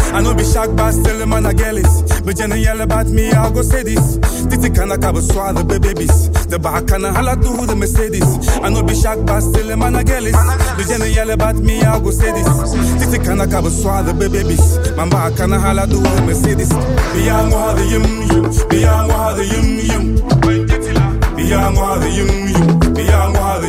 I know be shocked, but still man I get this. But you yell about me, I go say this. Titi can I cover swallow the babies. The back can I holla to the Mercedes. I know be shocked, but still man I get this. But you yell about me, I go say this. Titi can I cover swallow the babies. My back can I holla to the Mercedes. Beyond what the beyond what the beyond what the beyond what the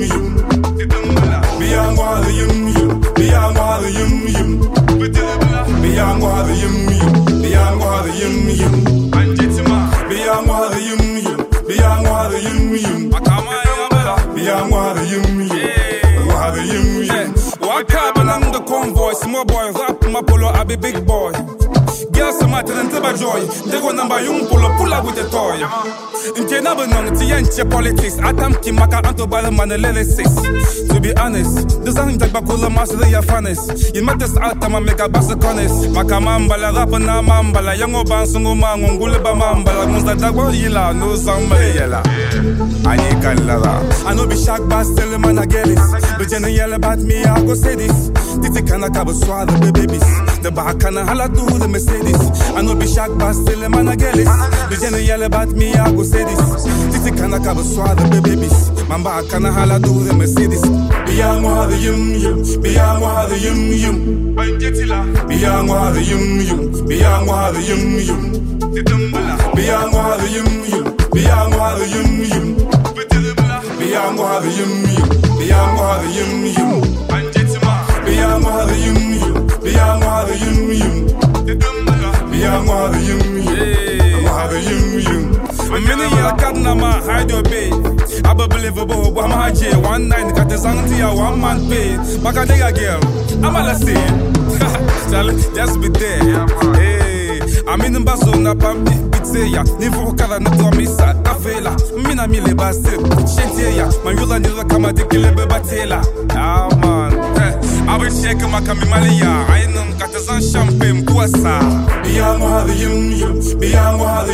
beyond what the beyond what the beyond what the beyond what the beyond what the beyond what the beyond what the what carbon on the convoy, small boy, rap my polo, I be big boy. Girls are matter and teba joy. They go number young pull up with a toy. In Kenaba non TNT politics. Atam Kimaka Anto Balaman Lelesis. To be honest, the Zan Tabakula Master the Yafanis. You met this Atama make a basaconis. Makamambala Rapana Mambala, Yango Bansunguma, Mungulaba Mambala, Musta Dagwa Yila, no somebody yella. I need Kalara. I know be shocked, but still man I get it. But you yell about me, I go say this. Titi kana kaba swallow the babies. The back can I holla to the Mercedes. I know be shocked, but still man I get it. But you yell about me, I go say this. Titi kana kaba swallow the babies. My back can I holla to the Mercedes. Beyond what the beyond what the beyond what the beyond what the beyond what the beyond what the beyond what the beyond what the beyond what the beyond what the beyond what the a minute I got Nama hide your bay. I believe about Wamaje 1 9 got the Zantia 1 man pay. Macadega girl, I'm a say. Just be there. Hey, I'm in the Bazona Pampi, Pizzeria, Nivo Kala Natomisa, Tafela, Minamile Bastil, Shentia, Mayula Nila Kamati Kilebe Batela. Ah man, I will shake my Kamimalia. I know Katazan Champagne, Puasa. Beyond what the beyond what the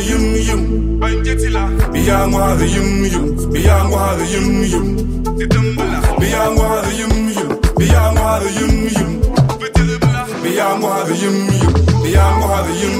beyond what the beyond what the beyond what the beyond what the beyond what the beyond what the